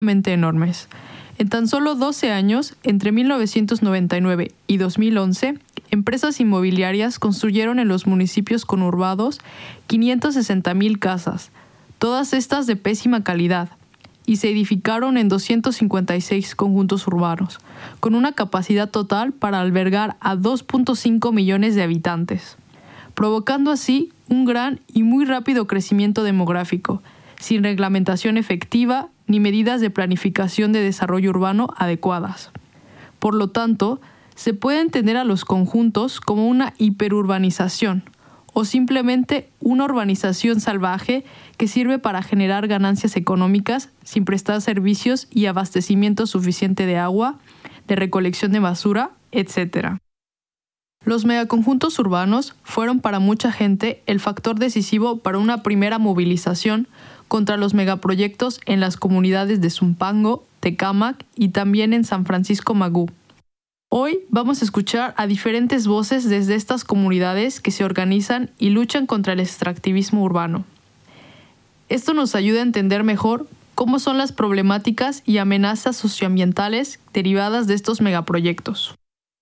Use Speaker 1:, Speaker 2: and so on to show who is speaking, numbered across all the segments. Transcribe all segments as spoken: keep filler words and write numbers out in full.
Speaker 1: enormes. En tan solo doce años, entre mil novecientos noventa y nueve y dos mil once, empresas inmobiliarias construyeron en los municipios conurbados quinientas sesenta mil casas, todas estas de pésima calidad, y se edificaron en doscientos cincuenta y seis conjuntos urbanos, con una capacidad total para albergar a dos punto cinco millones de habitantes, provocando así un gran y muy rápido crecimiento demográfico, sin reglamentación efectiva ni medidas de planificación de desarrollo urbano adecuadas. Por lo tanto, se puede entender a los conjuntos como una hiperurbanización o simplemente una urbanización salvaje que sirve para generar ganancias económicas sin prestar servicios y abastecimiento suficiente de agua, de recolección de basura, etcétera. Los megaconjuntos urbanos fueron para mucha gente el factor decisivo para una primera movilización contra los megaproyectos en las comunidades de Zumpango, Tecámac y también en San Francisco Magú. Hoy vamos a escuchar a diferentes voces desde estas comunidades que se organizan y luchan contra el extractivismo urbano. Esto nos ayuda a entender mejor cómo son las problemáticas y amenazas socioambientales derivadas de estos megaproyectos.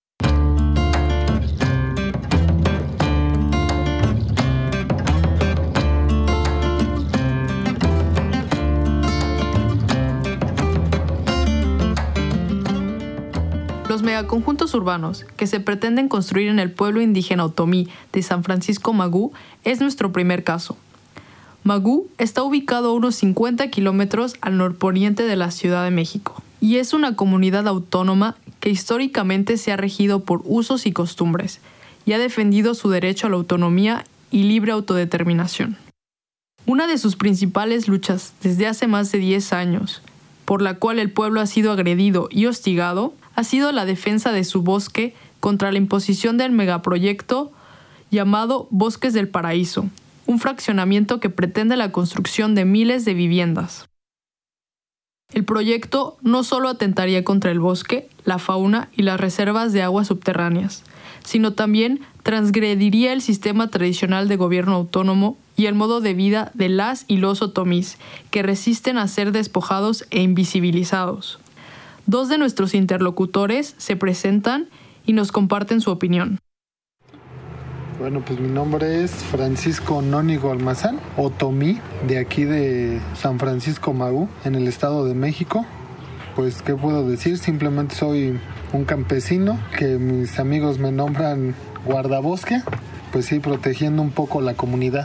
Speaker 1: Los megaconjuntos urbanos que se pretenden construir en el pueblo indígena otomí de San Francisco Magú es nuestro primer caso. Magú está ubicado a unos cincuenta kilómetros al norponiente de la Ciudad de México y es una comunidad autónoma que históricamente se ha regido por usos y costumbres y ha defendido su derecho a la autonomía y libre autodeterminación. Una de sus principales luchas desde hace más de diez años, por la cual el pueblo ha sido agredido y hostigado, ha sido la defensa de su bosque contra la imposición del megaproyecto llamado Bosques del Paraíso, un fraccionamiento que pretende la construcción de miles de viviendas. El proyecto no solo atentaría contra el bosque, la fauna y las reservas de aguas subterráneas, sino también transgrediría el sistema tradicional de gobierno autónomo y el modo de vida de las y los otomís, que resisten a ser despojados e invisibilizados. Dos de nuestros interlocutores se presentan y nos comparten su opinión.
Speaker 2: Bueno, pues mi nombre es Francisco Nónigo Almazán, otomí, de aquí de San Francisco Magú, en el Estado de México. Pues, ¿qué puedo decir? Simplemente soy un campesino que mis amigos me nombran guardabosque, pues sí, protegiendo un poco la comunidad.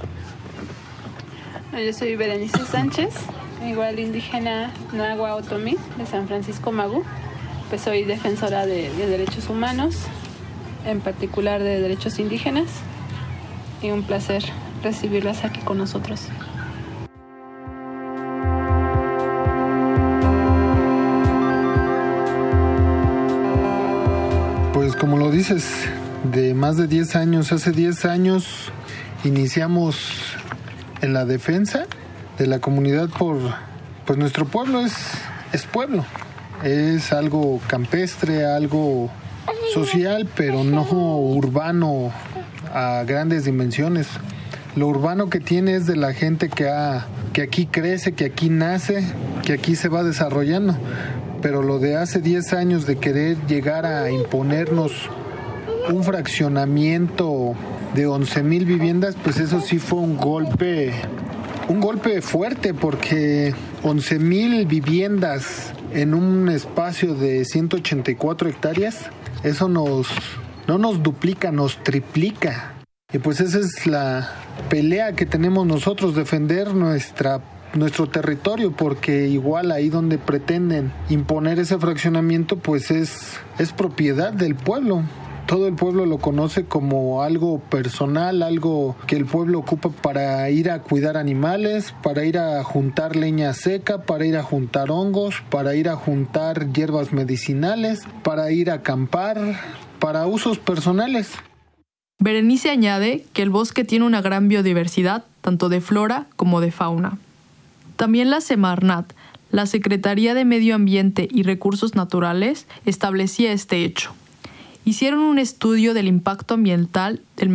Speaker 3: Yo soy Berenice Sánchez, igual indígena Nahua Otomí de San Francisco Magú. Pues soy defensora de, de derechos humanos, en particular de derechos indígenas, y un placer recibirlas aquí con nosotros.
Speaker 2: Pues como lo dices, de más de diez años, hace diez años iniciamos en la defensa de la comunidad por, pues nuestro pueblo es, es pueblo, es algo campestre, algo social, pero no urbano a grandes dimensiones. Lo urbano que tiene es de la gente que, ha, que aquí crece, que aquí nace, que aquí se va desarrollando. Pero lo de hace diez años de querer llegar a imponernos un fraccionamiento de once mil viviendas, pues eso sí fue un golpe, un golpe fuerte, porque once mil viviendas en un espacio de ciento ochenta y cuatro hectáreas, eso nos, no nos duplica, nos triplica. Y pues esa es la pelea que tenemos nosotros, defender nuestra, nuestro territorio, porque igual ahí donde pretenden imponer ese fraccionamiento, pues es, es propiedad del pueblo. Todo el pueblo lo conoce como algo personal, algo que el pueblo ocupa para ir a cuidar animales, para ir a juntar leña seca, para ir a juntar hongos, para ir a juntar hierbas medicinales, para ir a acampar, para usos personales.
Speaker 1: Berenice añade que el bosque tiene una gran biodiversidad, tanto de flora como de fauna. También la Semarnat, la Secretaría de Medio Ambiente y Recursos Naturales, establecía este hecho. Hicieron un estudio del impacto ambiental del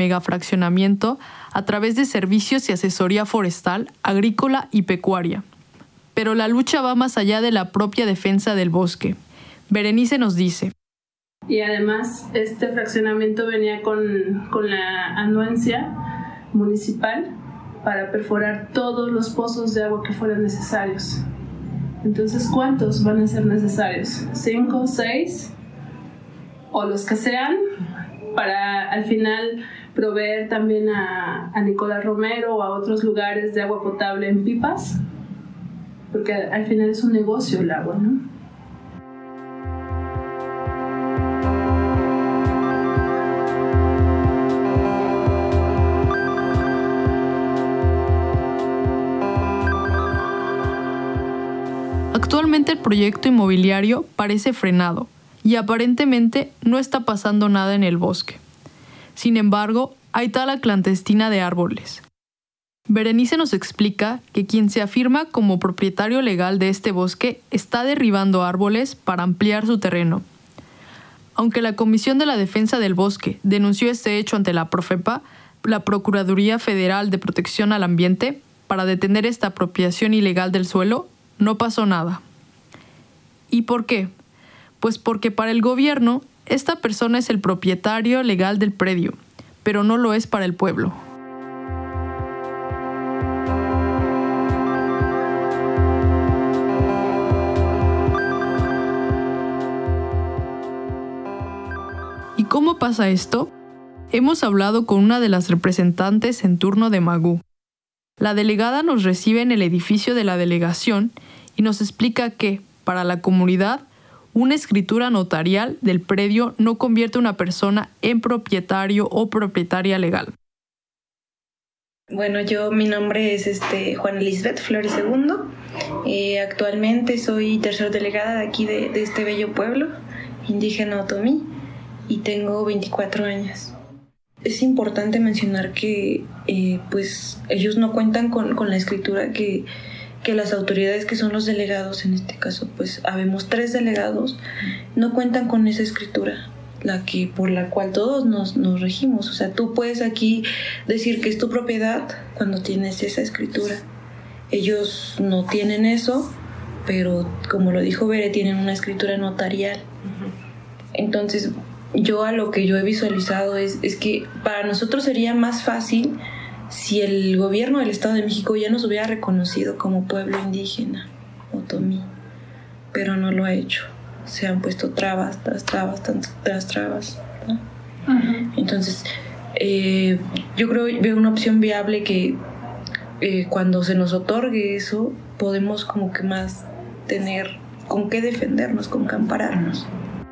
Speaker 1: megafraccionamiento a través de servicios y asesoría forestal, agrícola y pecuaria. Pero la lucha va más allá de la propia defensa del bosque. Berenice nos dice:
Speaker 3: y además este fraccionamiento venía con, con la anuencia municipal para perforar todos los pozos de agua que fueran necesarios. Entonces, ¿cuántos van a ser necesarios? ¿Cinco, seis? O los que sean, para al final proveer también a, a Nicolás Romero o a otros lugares de agua potable en pipas, porque al final es un negocio el agua, ¿no?
Speaker 1: Actualmente el proyecto inmobiliario parece frenado y aparentemente no está pasando nada en el bosque. Sin embargo, hay tala clandestina de árboles. Berenice nos explica que quien se afirma como propietario legal de este bosque está derribando árboles para ampliar su terreno. Aunque la Comisión de la Defensa del Bosque denunció este hecho ante la Profepa, la Procuraduría Federal de Protección al Ambiente, para detener esta apropiación ilegal del suelo, no pasó nada. ¿Y por qué? Pues porque para el gobierno, esta persona es el propietario legal del predio, pero no lo es para el pueblo. ¿Y cómo pasa esto? Hemos hablado con una de las representantes en turno de Magú. La delegada nos recibe en el edificio de la delegación y nos explica que, para la comunidad, una escritura notarial del predio no convierte a una persona en propietario o propietaria legal.
Speaker 4: Bueno, yo, mi nombre es este, Juana Lisbeth Flores Segundo. Eh, actualmente soy tercer delegada de aquí de, de este bello pueblo, indígena otomí, y tengo veinticuatro años. Es importante mencionar que eh, pues ellos no cuentan con, con la escritura que, que las autoridades, que son los delegados, en este caso pues habemos tres delegados, no cuentan con esa escritura, la que por la cual todos nos, nos regimos. O sea, tú puedes aquí decir que es tu propiedad cuando tienes esa escritura. Ellos no tienen eso, pero como lo dijo Bere, tienen una escritura notarial. Entonces, yo a lo que yo he visualizado es, es que para nosotros sería más fácil si el gobierno del Estado de México ya nos hubiera reconocido como pueblo indígena otomí, pero no lo ha hecho. Se han puesto trabas tras trabas tras trabas, ¿no? Uh-huh. Entonces, eh, yo creo veo una opción viable que eh, cuando se nos otorgue eso, podemos como que más tener con qué defendernos, con qué ampararnos.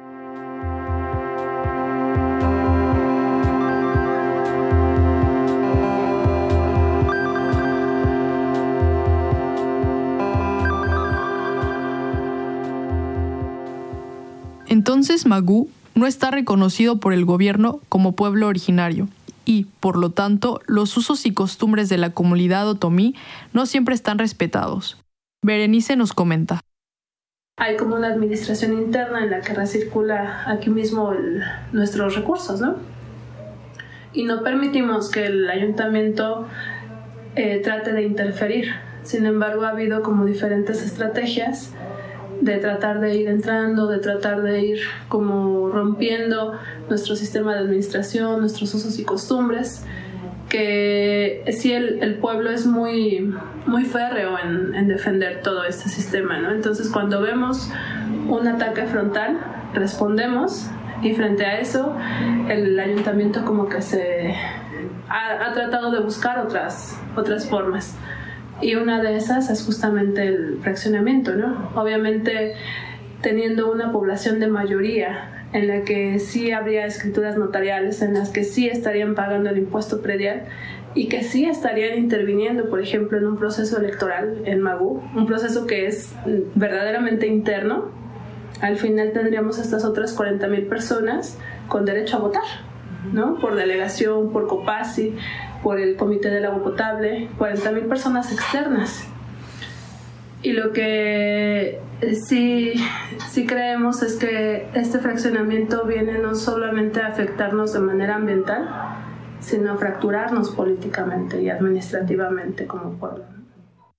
Speaker 1: Entonces Magú no está reconocido por el gobierno como pueblo originario y, por lo tanto, los usos y costumbres de la comunidad otomí no siempre están respetados. Berenice nos comenta.
Speaker 3: Hay como una administración interna en la que recircula aquí mismo el, nuestros recursos, ¿no? Y no permitimos que el ayuntamiento eh, trate de interferir. Sin embargo, ha habido como diferentes estrategias de tratar de ir entrando, de tratar de ir como rompiendo nuestro sistema de administración, nuestros usos y costumbres, que sí el, el pueblo es muy, muy férreo en, en defender todo este sistema, ¿no? Entonces, cuando vemos un ataque frontal, respondemos, y frente a eso, el ayuntamiento como que se ha, ha tratado de buscar otras, otras formas. Y una de esas es justamente el fraccionamiento, ¿no? Obviamente teniendo una población de mayoría en la que sí habría escrituras notariales, en las que sí estarían pagando el impuesto predial y que sí estarían interviniendo, por ejemplo, en un proceso electoral en Magú, un proceso que es verdaderamente interno. Al final tendríamos estas otras cuarenta mil personas con derecho a votar, ¿no? Por delegación, por COPASI, por el Comité del Agua Potable, cuarenta mil personas externas. Y lo que sí, sí creemos es que este fraccionamiento viene no solamente a afectarnos de manera ambiental, sino a fracturarnos políticamente y administrativamente como pueblo.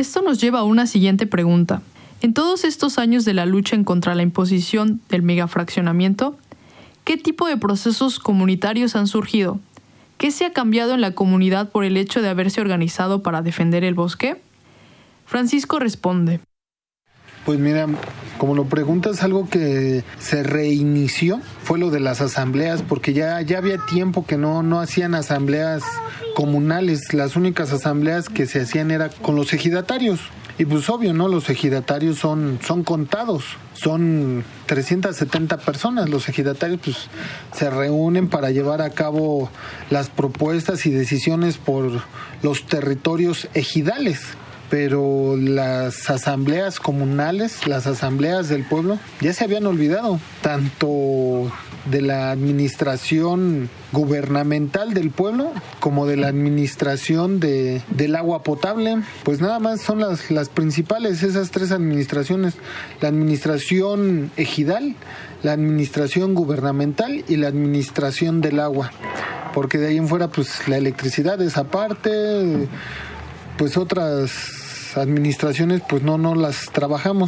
Speaker 1: Esto nos lleva a una siguiente pregunta. En todos estos años de la lucha en contra la imposición del megafraccionamiento, ¿qué tipo de procesos comunitarios han surgido? ¿Qué se ha cambiado en la comunidad por el hecho de haberse organizado para defender el bosque? Francisco responde.
Speaker 2: Pues mira, como lo preguntas, algo que se reinició fue lo de las asambleas, porque ya, ya había tiempo que no, no hacían asambleas comunales. Las únicas asambleas que se hacían era con los ejidatarios. Y pues obvio, ¿no? Los ejidatarios son, son contados, son trescientas setenta personas. Los ejidatarios pues se reúnen para llevar a cabo las propuestas y decisiones por los territorios ejidales. Pero las asambleas comunales, las asambleas del pueblo, ya se habían olvidado, tanto de la administración gubernamental del pueblo como de la administración de, del agua potable. Pues nada más son las, las principales, esas tres administraciones: la administración ejidal, la administración gubernamental y la administración del agua. Porque de ahí en fuera, pues la electricidad es aparte, pues otras administraciones pues no, no las trabajamos.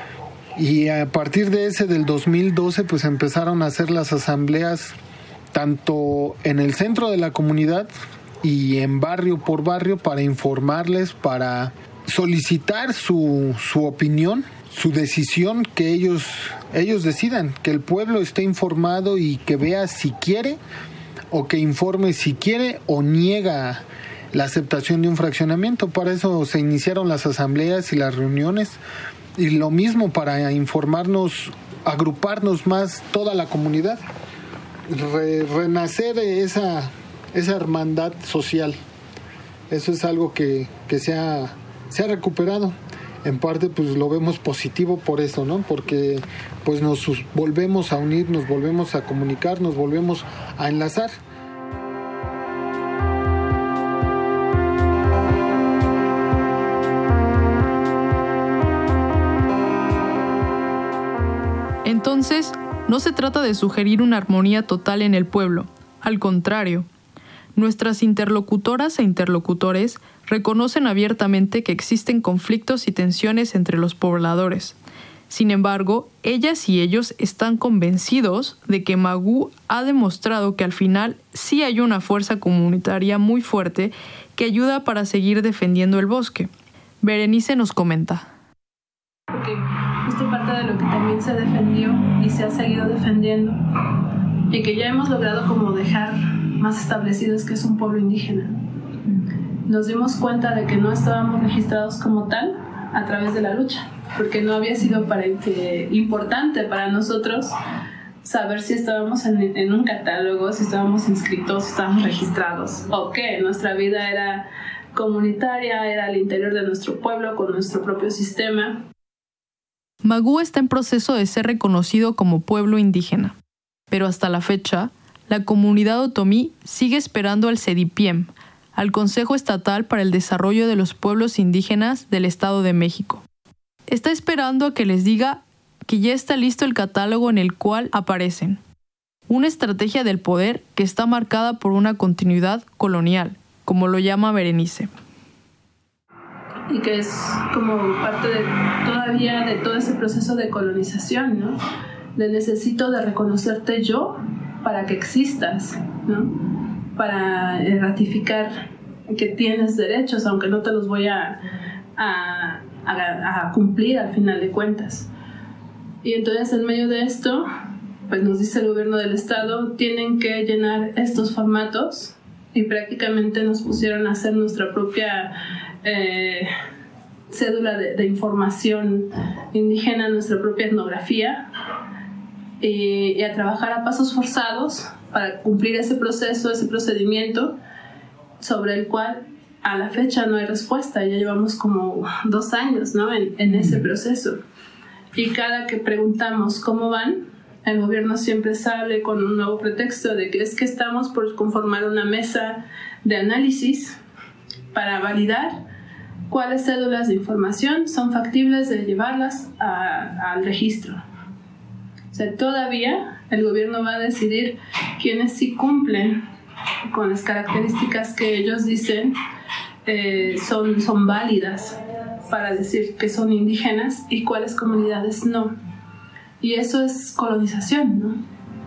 Speaker 2: Y a partir de ese del dos mil doce pues empezaron a hacer las asambleas tanto en el centro de la comunidad y en barrio por barrio para informarles, para solicitar su, su opinión, su decisión, que ellos, ellos decidan, que el pueblo esté informado y que vea si quiere o que informe si quiere o niega la aceptación de un fraccionamiento. Para eso se iniciaron las asambleas y las reuniones, y lo mismo para informarnos, agruparnos más toda la comunidad, re, renacer esa, esa hermandad social. Eso es algo que, que se ha, se ha recuperado. En parte pues lo vemos positivo por eso, ¿no? Porque pues nos volvemos a unir, nos volvemos a comunicar, nos volvemos a enlazar.
Speaker 1: Entonces, no se trata de sugerir una armonía total en el pueblo. Al contrario, nuestras interlocutoras e interlocutores reconocen abiertamente que existen conflictos y tensiones entre los pobladores. Sin embargo, ellas y ellos están convencidos de que Magú ha demostrado que al final sí hay una fuerza comunitaria muy fuerte que ayuda para seguir defendiendo el bosque. Berenice nos comenta.
Speaker 3: Porque justo parte de lo que también se defendió y se ha seguido defendiendo y que ya hemos logrado como dejar más establecido es que es un pueblo indígena. Nos dimos cuenta de que no estábamos registrados como tal a través de la lucha, porque no había sido para que, importante para nosotros saber si estábamos en, en un catálogo, si estábamos inscritos, si estábamos registrados o qué. Nuestra vida era comunitaria, era al interior de nuestro pueblo con nuestro propio sistema.
Speaker 1: Magú está en proceso de ser reconocido como pueblo indígena, pero hasta la fecha, la comunidad otomí sigue esperando al CEDIPIEM, al Consejo Estatal para el Desarrollo de los Pueblos Indígenas del Estado de México. Está esperando a que les diga que ya está listo el catálogo en el cual aparecen. Una estrategia del poder que está marcada por una continuidad colonial, como lo llama Berenice.
Speaker 3: Y que es como parte de todavía de todo ese proceso de colonización, ¿no? De necesito de reconocerte yo para que existas, ¿no? Para ratificar que tienes derechos, aunque no te los voy a, a, a, a cumplir al final de cuentas. Y entonces en medio de esto, pues nos dice el gobierno del estado, tienen que llenar estos formatos, y prácticamente nos pusieron a hacer nuestra propia eh, cédula de, de información indígena, nuestra propia etnografía, y, y a trabajar a pasos forzados para cumplir ese proceso, ese procedimiento sobre el cual a la fecha no hay respuesta. Ya llevamos como dos años, ¿no? en, en ese proceso, y cada que preguntamos cómo van, el gobierno siempre sale con un nuevo pretexto de que es que estamos por conformar una mesa de análisis para validar cuáles cédulas de información son factibles de llevarlas a, al registro. O sea, todavía el gobierno va a decidir quiénes sí cumplen con las características que ellos dicen eh, son, son válidas para decir que son indígenas y cuáles comunidades no. Y eso es colonización, ¿no?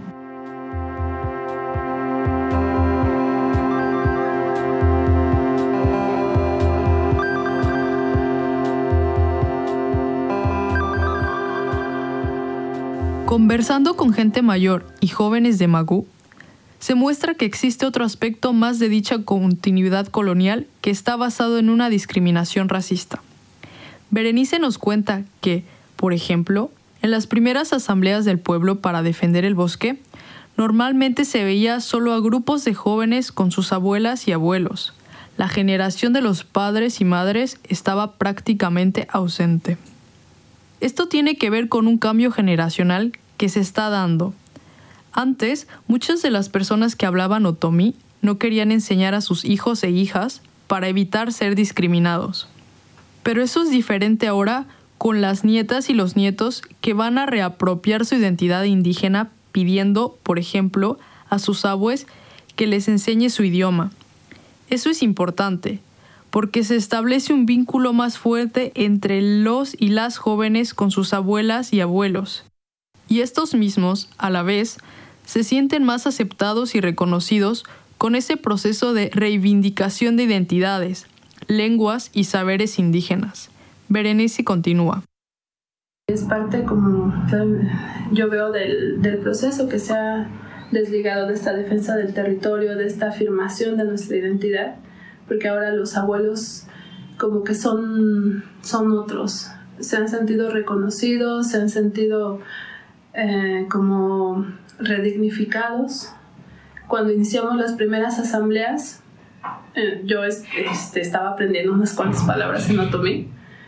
Speaker 1: Conversando con gente mayor y jóvenes de Magú, se muestra que existe otro aspecto más de dicha continuidad colonial que está basado en una discriminación racista. Berenice nos cuenta que, por ejemplo, en las primeras asambleas del pueblo para defender el bosque, normalmente se veía solo a grupos de jóvenes con sus abuelas y abuelos. La generación de los padres y madres estaba prácticamente ausente. Esto tiene que ver con un cambio generacional que se está dando. Antes, muchas de las personas que hablaban otomí no querían enseñar a sus hijos e hijas para evitar ser discriminados. Pero eso es diferente ahora con las nietas y los nietos que van a reapropiar su identidad indígena pidiendo, por ejemplo, a sus abuelos que les enseñe su idioma. Eso es importante, porque se establece un vínculo más fuerte entre los y las jóvenes con sus abuelas y abuelos. Y estos mismos, a la vez, se sienten más aceptados y reconocidos con ese proceso de reivindicación de identidades, lenguas y saberes indígenas. Berenice continúa.
Speaker 3: Es parte, como yo veo, del, del proceso que se ha desligado de esta defensa del territorio, de esta afirmación de nuestra identidad, porque ahora los abuelos como que son, son otros, se han sentido reconocidos, se han sentido eh, como redignificados. Cuando iniciamos las primeras asambleas, eh, yo este, estaba aprendiendo unas cuantas palabras en otomí,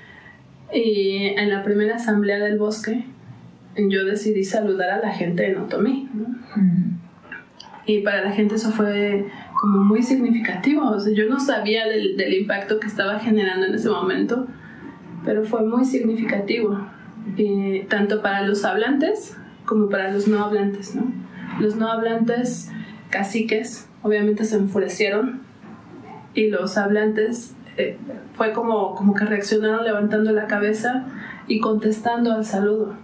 Speaker 3: y en la primera asamblea del bosque yo decidí saludar a la gente en otomí, ¿no? Mm. Y para la gente eso fue como muy significativo. O sea, yo no sabía del, del impacto que estaba generando en ese momento, pero fue muy significativo, y tanto para los hablantes como para los no hablantes, ¿no? Los no hablantes caciques obviamente se enfurecieron, y los hablantes eh, fue como, como que reaccionaron levantando la cabeza y contestando al saludo.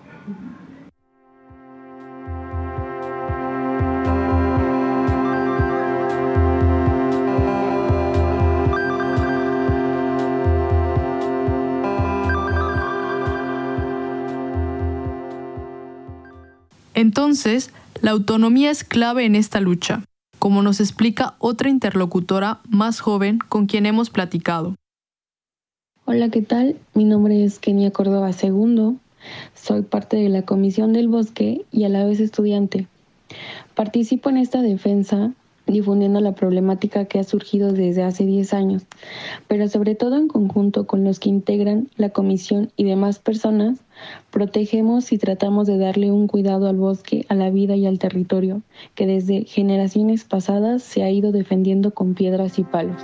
Speaker 1: Entonces, la autonomía es clave en esta lucha, como nos explica otra interlocutora más joven con quien hemos platicado.
Speaker 5: Hola, ¿qué tal? Mi nombre es Kenia Córdoba Segundo. Soy parte de la Comisión del Bosque y a la vez estudiante. Participo en esta defensa difundiendo la problemática que ha surgido desde hace diez años, pero sobre todo en conjunto con los que integran la comisión y demás personas, protegemos y tratamos de darle un cuidado al bosque, a la vida y al territorio, que desde generaciones pasadas se ha ido defendiendo con piedras y palos.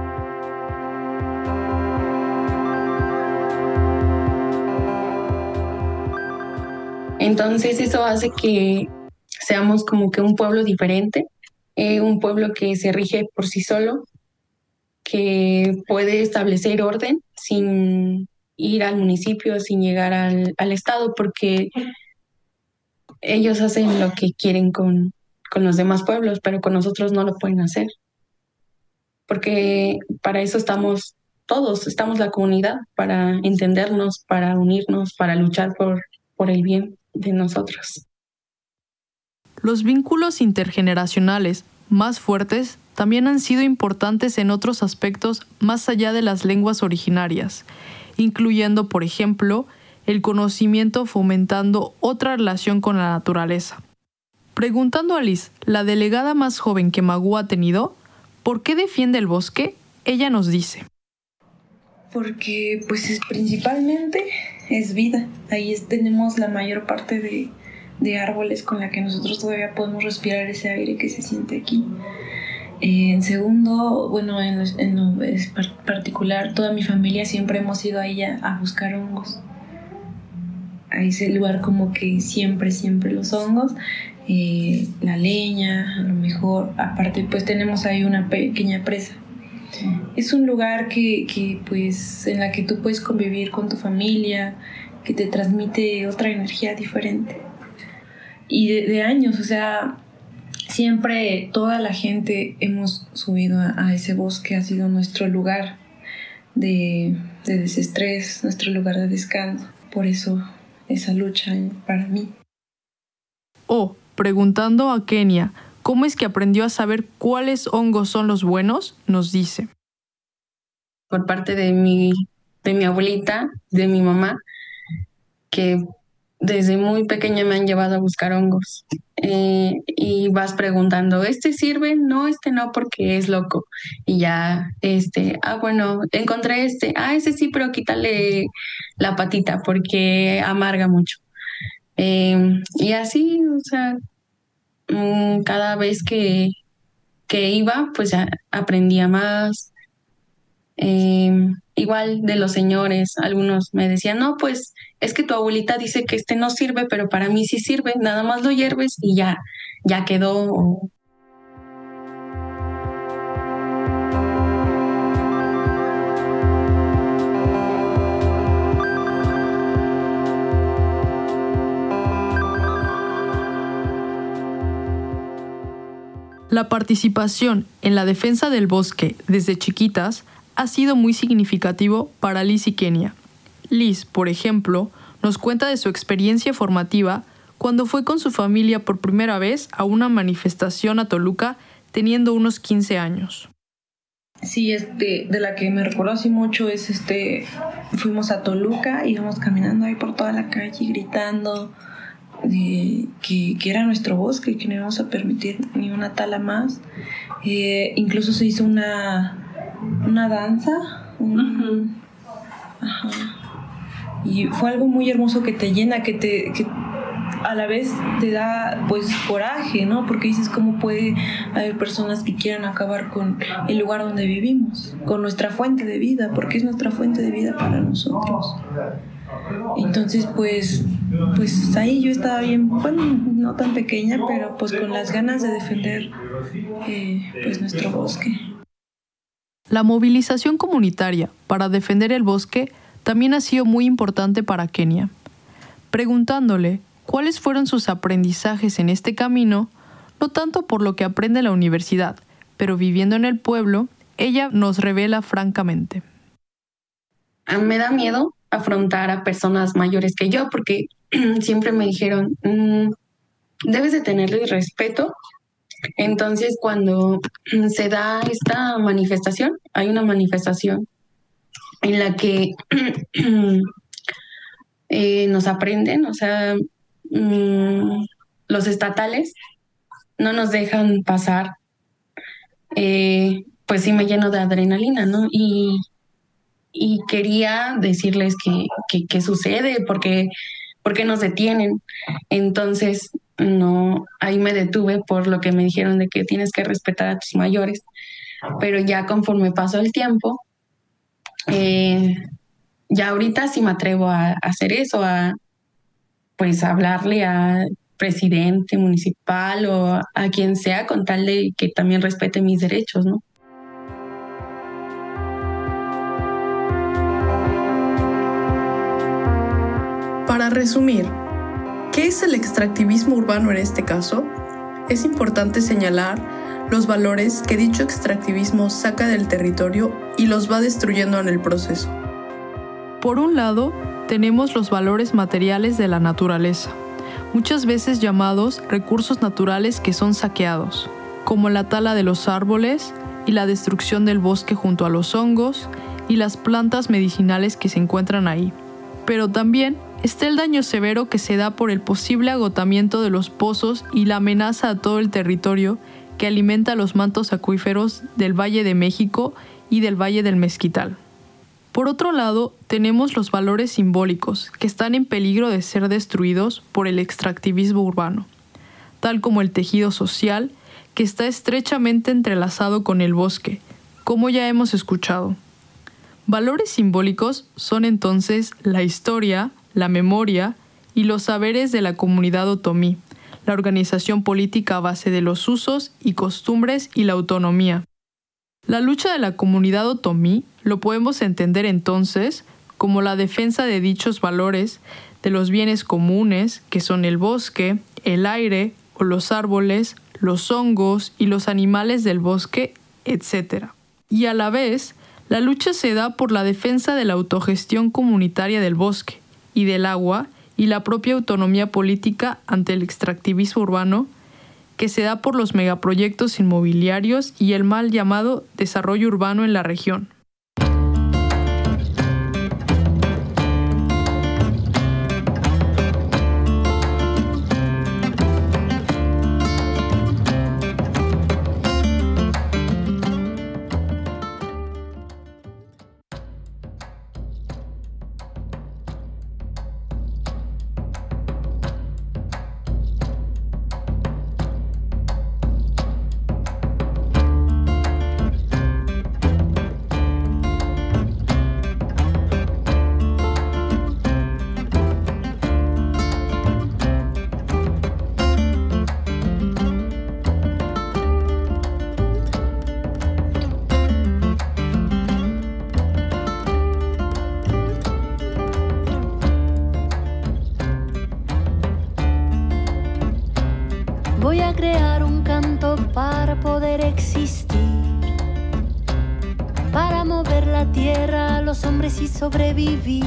Speaker 5: Entonces eso hace que seamos como que un pueblo diferente, eh, un pueblo que se rige por sí solo, que puede establecer orden sin ir al municipio, sin llegar al, al estado, porque ellos hacen lo que quieren con, con los demás pueblos, pero con nosotros no lo pueden hacer. Porque para eso estamos todos, estamos la comunidad, para entendernos, para unirnos, para luchar por, por el bien de nosotros.
Speaker 1: Los vínculos intergeneracionales más fuertes también han sido importantes en otros aspectos más allá de las lenguas originarias, incluyendo, por ejemplo, el conocimiento fomentando otra relación con la naturaleza. Preguntando a Liz, la delegada más joven que Magú ha tenido, ¿por qué defiende el bosque? Ella nos dice.
Speaker 4: Porque pues es, principalmente es vida. Ahí es, tenemos la mayor parte de, de árboles con la que nosotros todavía podemos respirar ese aire que se siente aquí. Eh, en segundo, bueno, en lo, en lo es particular, toda mi familia siempre hemos ido ahí a, a buscar hongos. A ese lugar como que siempre, siempre los hongos, eh, la leña, a lo mejor. Aparte, pues tenemos ahí una pequeña presa. es un lugar que, que pues en la que tú puedes convivir con tu familia, que te transmite otra energía diferente. Y de, de años, o sea, siempre toda la gente hemos subido a, a ese bosque, ha sido nuestro lugar de, de desestrés, nuestro lugar de descanso. Por eso esa lucha para mí.
Speaker 1: O, preguntando a Kenia cómo es que aprendió a saber cuáles hongos son los buenos, nos dice.
Speaker 6: Por parte de mi, de mi abuelita, de mi mamá, que desde muy pequeña me han llevado a buscar hongos. Eh, y vas preguntando, ¿este sirve? No, este no, porque es loco. Y ya, este, ah, bueno, encontré este. Ah, ese sí, pero quítale la patita porque amarga mucho. Eh, y así, o sea, mmm, cada vez que, que iba, pues ya aprendía más. Eh, igual de los señores, algunos me decían, no, pues es que tu abuelita dice que este no sirve, pero para mí sí sirve, nada más lo hierves y ya, ya quedó.
Speaker 1: La participación en la defensa del bosque desde chiquitas ha sido muy significativo para Liz y Kenia. Liz, por ejemplo, nos cuenta de su experiencia formativa cuando fue con su familia por primera vez a una manifestación a Toluca teniendo unos quince años.
Speaker 4: Sí, este, de la que me recuerdo así mucho es este, fuimos a Toluca, íbamos caminando ahí por toda la calle gritando eh, que, que era nuestro bosque, que no íbamos a permitir ni una tala más. Eh, incluso se hizo una una danza, un, uh-huh. Ajá. Y fue algo muy hermoso que te llena, que te que a la vez te da pues coraje, ¿no? Porque dices, ¿cómo puede haber personas que quieran acabar con el lugar donde vivimos, con nuestra fuente de vida? Porque es nuestra fuente de vida para nosotros. Entonces pues pues ahí yo estaba bien, bueno, no tan pequeña, pero pues con las ganas de defender eh, pues nuestro bosque.
Speaker 1: La movilización comunitaria para defender el bosque también ha sido muy importante para Kenia. Preguntándole cuáles fueron sus aprendizajes en este camino, no tanto por lo que aprende en la universidad, pero viviendo en el pueblo, ella nos revela francamente.
Speaker 6: Me da miedo afrontar a personas mayores que yo, porque siempre me dijeron, mmm, debes de tenerle respeto. Entonces, cuando se da esta manifestación, hay una manifestación en la que eh, nos aprenden, o sea, mmm, los estatales no nos dejan pasar, eh, pues sí me lleno de adrenalina, ¿no? Y, y quería decirles que, que, que sucede, porque, porque nos detienen. Entonces, no, ahí me detuve por lo que me dijeron de que tienes que respetar a tus mayores. Pero ya conforme pasó el tiempo, eh, ya ahorita sí me atrevo a, a hacer eso, a pues hablarle a presidente municipal o a, a quien sea, con tal de que también respete mis derechos, ¿no?
Speaker 1: Para resumir, ¿qué es el extractivismo urbano en este caso? Es importante señalar los valores que dicho extractivismo saca del territorio y los va destruyendo en el proceso. Por un lado, tenemos los valores materiales de la naturaleza, muchas veces llamados recursos naturales que son saqueados, como la tala de los árboles y la destrucción del bosque junto a los hongos y las plantas medicinales que se encuentran ahí. Pero también está el daño severo que se da por el posible agotamiento de los pozos y la amenaza a todo el territorio que alimenta los mantos acuíferos del Valle de México y del Valle del Mezquital. Por otro lado, tenemos los valores simbólicos que están en peligro de ser destruidos por el extractivismo urbano, tal como el tejido social que está estrechamente entrelazado con el bosque, como ya hemos escuchado. Valores simbólicos son entonces la historia, la memoria y los saberes de la comunidad otomí, la organización política a base de los usos y costumbres y la autonomía. La lucha de la comunidad otomí lo podemos entender entonces como la defensa de dichos valores, de los bienes comunes, que son el bosque, el aire o los árboles, los hongos y los animales del bosque, etcétera. Y a la vez, la lucha se da por la defensa de la autogestión comunitaria del bosque y del agua y la propia autonomía política ante el extractivismo urbano, que se da por los megaproyectos inmobiliarios y el mal llamado desarrollo urbano en la región.
Speaker 7: Voy a crear un canto para poder existir, para mover la tierra a los hombres y sobrevivir,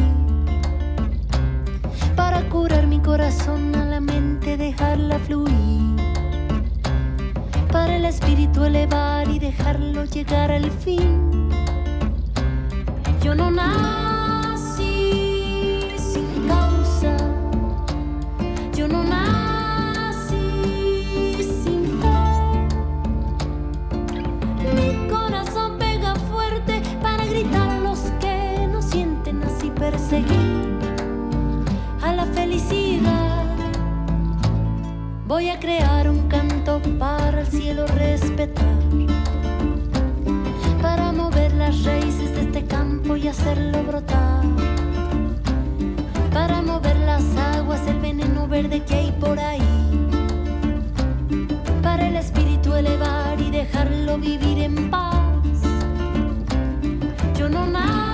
Speaker 7: para curar mi corazón a la mente, dejarla fluir, para el espíritu elevar y dejarlo llegar al fin. Yo no nací sin causa, yo no nací perseguir a la felicidad. Voy a crear un canto para el cielo respetar, para mover las raíces de este campo y hacerlo brotar, para mover las aguas, el veneno verde que hay por ahí, para el espíritu elevar y dejarlo vivir en paz. Yo no nací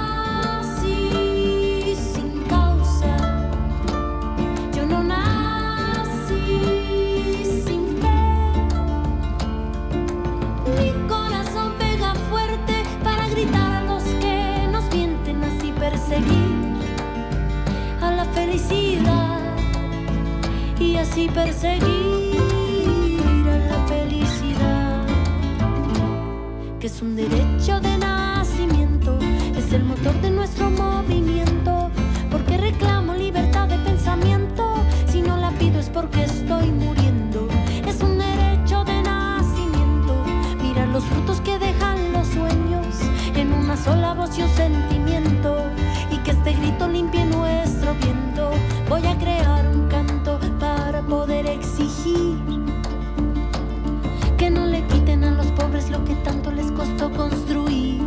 Speaker 7: a la felicidad y así perseguir a la felicidad, que es un derecho de nacimiento, es el motor de nuestro movimiento, porque reclamo libertad de pensamiento, si no la pido es porque estoy muriendo, es un derecho de nacimiento, mirar los frutos que dejan los sueños, en una sola voz y un sentimiento, y que este grito limpie nuestro viento. Voy a crear un canto para poder exigir que no le quiten a los pobres lo que tanto les costó construir,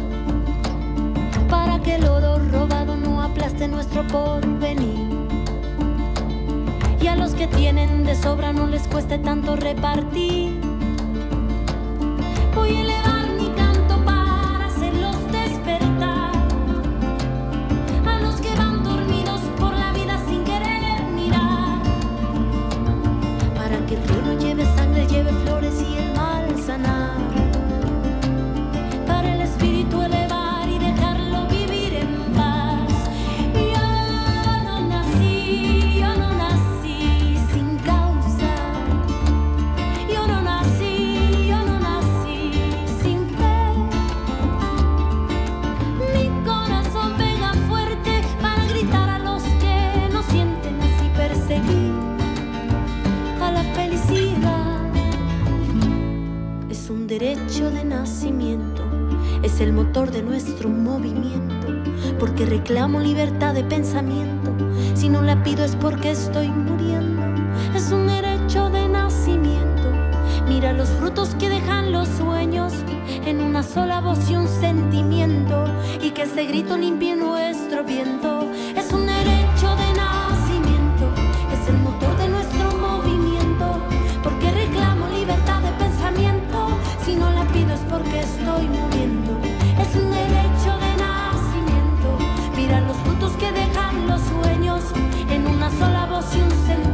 Speaker 7: para que el oro robado no aplaste nuestro porvenir, y a los que tienen de sobra no les cueste tanto repartir. Voy a elevar lleve flores y el mal sanar, para el espíritu elevar y dejarlo vivir en paz. Yo no nací, yo no nací sin causa, yo no nací, yo no nací sin fe. Mi corazón pega fuerte para gritar a los que no sienten, así perseguir a la felicidad. Es un derecho de nacimiento, es el motor de nuestro movimiento, porque reclamo libertad de pensamiento, si no la pido es porque estoy muriendo. Es un derecho de nacimiento, mira los frutos que dejan los sueños, en una sola voz y un sentimiento, y que este grito limpie nuestro viento.